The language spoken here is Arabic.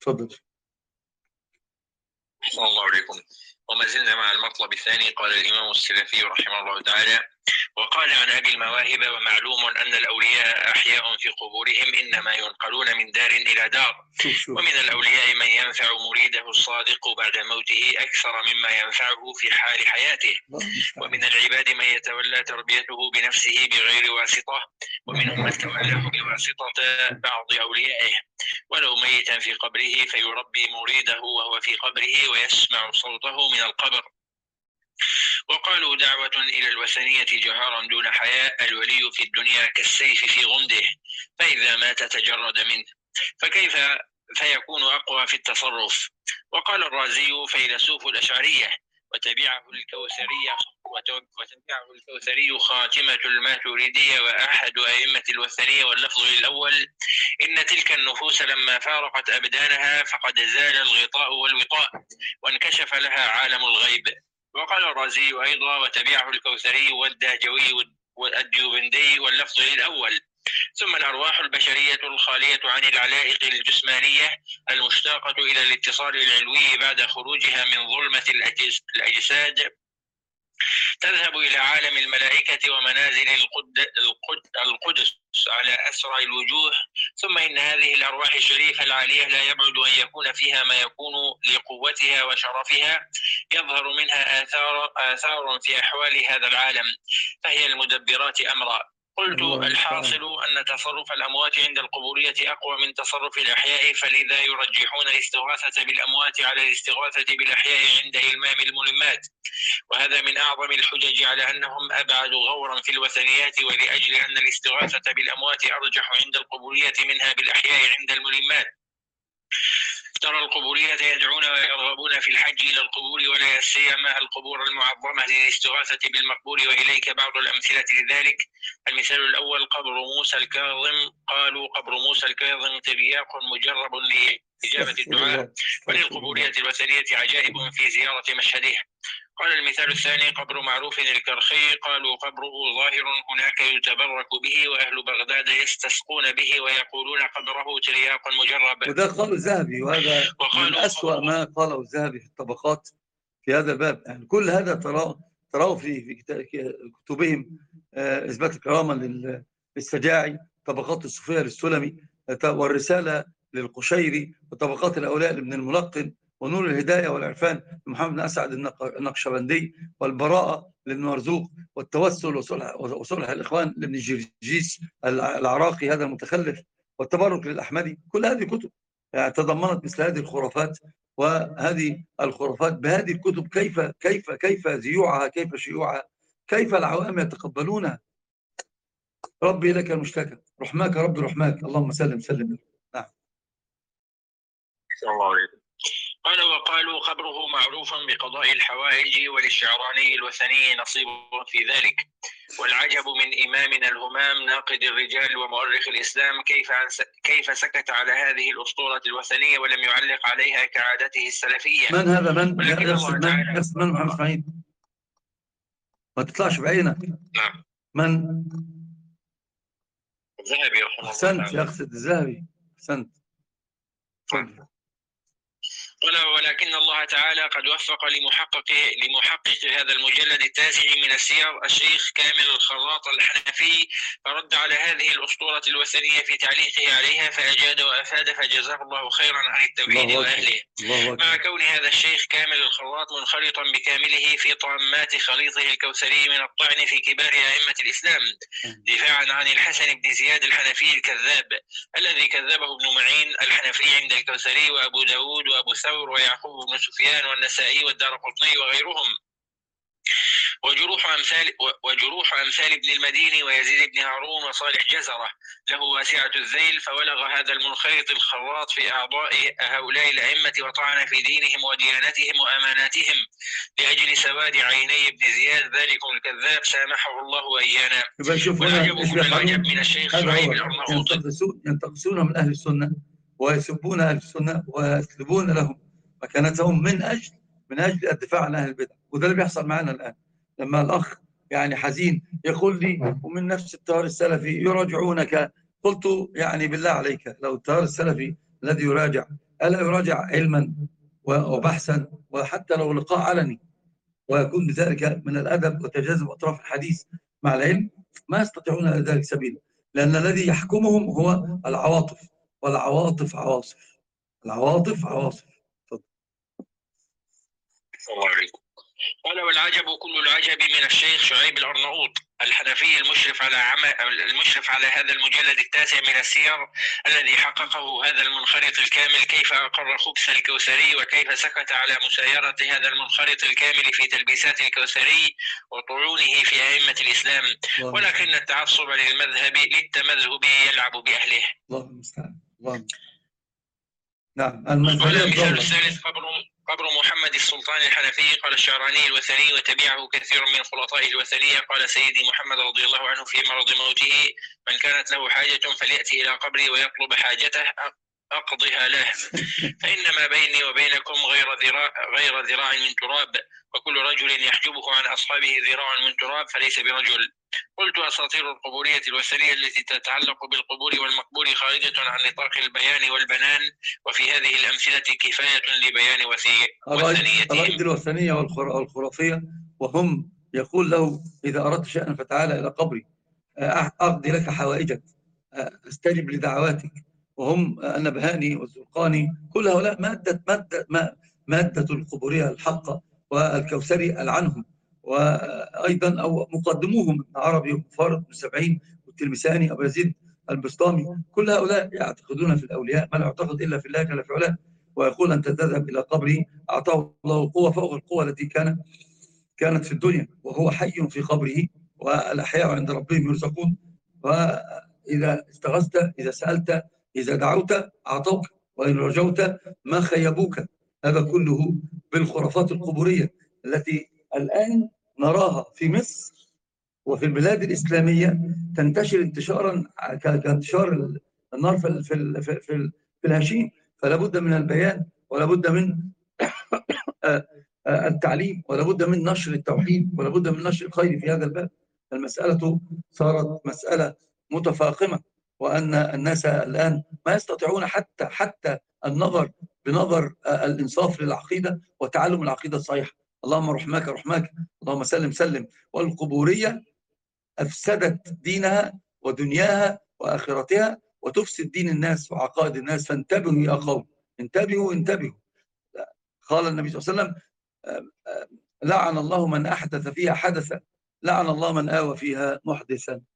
تفضل. أحسن الله عليكم. وما زلنا مع المطلب الثاني. قال الإمام السلفي رحمه الله تعالى: وقال عن أبي المواهب: ومعلوم أن الأولياء أحياء في قبورهم، إنما ينقلون من دار إلى دار. ومن الأولياء من ينفع مريده الصادق بعد موته أكثر مما ينفعه في حال حياته. ومن العباد من يتولى تربيته بنفسه بغير واسطة، ومنهم من تولاه بواسطة بعض أوليائه، ولو ميتا في قبره فيربي مريده وهو في قبره ويسمع صوته من القبر. وقالوا: دعوة إلى الوثنية جهارا دون حياء، الولي في الدنيا كالسيف في غمده، فإذا مات تجرد منه، فكيف فيكون أقوى في التصرف. وقال الرازي فيلسوف الأشعرية: وتبعه الكوثري خاتمة الماتريدية وأحد أئمة الوثنية، واللفظ للأول: إن تلك النفوس لما فارقت أبدانها فقد زال الغطاء والوطاء، وانكشف لها عالم الغيب. وقال الرازي أيضا: وتبعه الكوثري والدهجوي والديوبندي، واللفظ للأول. ثم الأرواح البشرية الخالية عن العلائق الجسمانية المشتاقة إلى الاتصال العلوي بعد خروجها من ظلمة الأجساد تذهب إلى عالم الملائكة ومنازل القدس على أسرع الوجوه. ثم إن هذه الأرواح الشريفة العالية لا يبعد أن يكون فيها ما يكون لقوتها وشرفها يظهر منها آثار في أحوال هذا العالم، فهي المدبرات أمرا. قلت: الحاصل أن تصرف الأموات عند القبورية أقوى من تصرف الأحياء، فلذا يرجحون الاستغاثة بالأموات على الاستغاثة بالأحياء عند إلمام الملمات. وهذا من أعظم الحجج على أنهم أبعد غورا في الوثنيات، ولأجل أن الاستغاثة بالأموات أرجح عند القبورية منها بالأحياء عند الملمات. ترى القبورية يدعون ويرغبون في الحج إلى القبور، ولا سيما القبور المعظمة للاستغاثة بالمقبور، وإليك بعض الأمثلة لذلك. المثال الأول: قبر موسى الكاظم. قالوا: قبر موسى الكاظم ترياق مجرب لإجابة الدعاء، وللقبورية الوثنية عجائب في زيارة مشهده. قال المثال الثاني: قبر معروف الكرخي. قالوا: قبره ظاهر هناك يتبرك به، وأهل بغداد يستسقون به، ويقولون قبره ترياق مجرب. وده قال الذهبي، وهذا من أسوأ ما قاله الذهبي في الطبقات في هذا الباب. يعني كل هذا تراه في كتبهم. إثبات الكرامة للسجاعي، طبقات الصوفية للسلمي، والرسالة للقشيري، وطبقات الأولياء لابن الملقن، ونور الهداية والعرفان لمحمد بن أسعد النقشبندي، والبراءة لابن مرزوق، والتوسل وصلح الإخوان لابن الجرجيس العراقي هذا المتخلف، والتبرك للأحمدي. كل هذه كتب يعني تضمنت مثل هذه الخرافات، وهذه الخرافات بهذه الكتب كيف زيوعها، كيف شيوعها، كيف العوام يتقبلونها. ربي لك المشتكى، رحماك ربي رحماك، اللهم سلم سلم. نعم. الله عليكم. قال: وقالوا: قبره معروف بقضاء الحوائج، وللشعراني الوثني نصيب في ذلك. والعجب من إمامنا الهمام ناقد الرجال ومؤرخ الإسلام كيف سكت على هذه الأسطورة الوثنية ولم يعلق عليها كعادته السلفية. من هذا؟ من يقصد من محمد اسماعيل؟ ما تطلعش بعينك. نعم. من؟ الذهبي رحمه الله. أحسنت، يقصد الذهبي. أحسنت. قال: ولكن الله تعالى قد وفق لمحقق هذا المجلد التاسع من السير الشيخ كامل الخراط الحنفي، فرد على هذه الأسطورة الوثنية في تعليقه عليها، فأجاد وأفاد، فجزاه الله خيرا عن التوحيد وأهله. مع كون هذا الشيخ كامل الخراط منخرطا بكامله في طامات خليطه الكوثري من الطعن في كبار أئمة الإسلام، دفاعا عن الحسن بن زياد الحنفي الكذاب الذي كذبه ابن معين الحنفي عند الكوثري وأبو داود وأبو ثور ويعقوب بن سفيان والنسائي والدارقطني وغيرهم. وجروح أمثال ابن المديني ويزيد بن هارون وصالح جزرة له واسعة الذيل، فولغ هذا المنخرط الخراط في أعضاء هؤلاء الأئمة وطعن في دينهم وديانتهم وأماناتهم لأجل سواد عيني ابن زياد ذلكم الكذاب سامحه الله وإيانا. والعجب من الشيخ شعيب الأرناؤوطي ينتقصون من أهل السنة ويسبون أهل السنة ويسلبون لهم مكانتهم من أجل الدفاع عن أهل البدع. وده اللي بيحصل معنا الآن، لما الأخ يعني حزين يقول لي ومن نفس التيار السلفي يراجعونك. قلت يعني بالله عليك، لو التيار السلفي الذي يراجع ألا يراجع علما وبحثا، وحتى لو لقاء علني، ويكون بذلك من الأدب وتجاذب أطراف الحديث مع العلم؟ ما يستطيعون ذلك سبيلا، لأن الذي يحكمهم هو العواطف، والعواطف عواصف، العواطف عواصف. الله عليكم. قال: والعجب كل العجب من الشيخ شعيب الأرناؤوط الحنفي المشرف على هذا المجلد التاسع من السير، الذي حققه هذا المنخرط الكامل، كيف أقر خبث الكوثري، وكيف سكت على مسايرة هذا المنخرط الكامل في تلبيسات الكوثري وطعونه في أئمة الإسلام، ولكن التعصب للتمذهب يلعب بأهله. الله المستعان. نعم. المثال الثالث قبر محمد السلطان الحنفي. قال الشعراني: الوثني وتبعه كثير من خلطاء الوثنية. قال سيدي محمد رضي الله عنه في مرض موته: من كانت له حاجة فليأتي إلى قبري ويطلب حاجته أقضها له، فإنما بيني وبينكم غير ذراع من تراب، وكل رجل يحجبه عن أصحابه ذراع من تراب فليس برجل. قلت: أساطير القبورية الوثنية التي تتعلق بالقبور والمقبور خارجة عن نطاق البيان والبنان، وفي هذه الأمثلة كفاية لبيان وثنيتهم. الرائد الوثنية والخرافية، وهم يقول له: إذا أردت شيئا فتعالى إلى قبري أقضي لك حوائجك، أستجب لدعواتك. وهم النبهاني والزرقاني، كل هؤلاء مادة القبورية الحقة، والكوثري العنهم، وأيضا أو مقدموهم ابن عربي وفارض بن سبعين والتلمساني أبو يزيد البسطامي، كل هؤلاء يعتقدون في الأولياء ما لا يعتقد إلا في الله جل في علاه، ويقول: أنت تذهب إلى قبره أعطاه الله قوة فوق القوة التي كانت في الدنيا، وهو حي في قبره، والأحياء عند ربهم يرزقون، وإذا استغثت، إذا سألت، إذا دعوت أعطوك، وإن رجوت ما خيبوك. هذا كله بالخرافات القبورية التي الآن نراها في مصر وفي البلاد الإسلامية تنتشر انتشارا كانتشار النار في الهشيم. فلا بد من البيان، ولا بد من التعليم، ولا بد من نشر التوحيد، ولا بد من نشر الخير في هذا الباب. المسألة صارت مسألة متفاقمة، وأن الناس الآن ما يستطيعون حتى النظر بنظر الإنصاف للعقيدة وتعلم العقيدة الصحيحة. اللهم رحمك رحمك، اللهم سلم سلم. والقبورية أفسدت دينها ودنياها وآخرتها، وتفسد دين الناس وعقائد الناس. فانتبهوا يا قوم، انتبهوا. قال النبي صلى الله عليه وسلم: لعن الله من أحدث فيها حدثا، لعن الله من آوى فيها محدثا.